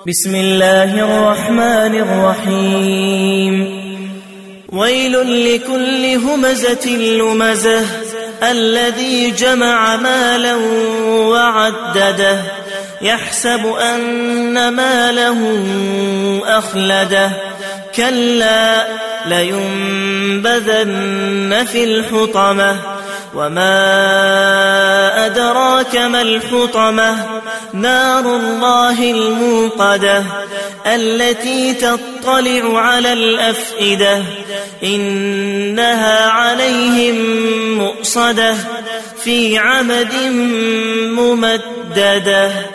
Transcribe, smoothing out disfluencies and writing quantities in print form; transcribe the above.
بسم الله الرحمن الرحيم ويل لكل همزة لمزة الذي جمع مالا وعدده يحسب أن ماله أخلده كلا لينبذن في الحطمة وما أدراك ما الحطمة نار الله الموقدة التي تطلع على الأفئدة إنها عليهم مؤصدة في عمد ممددة.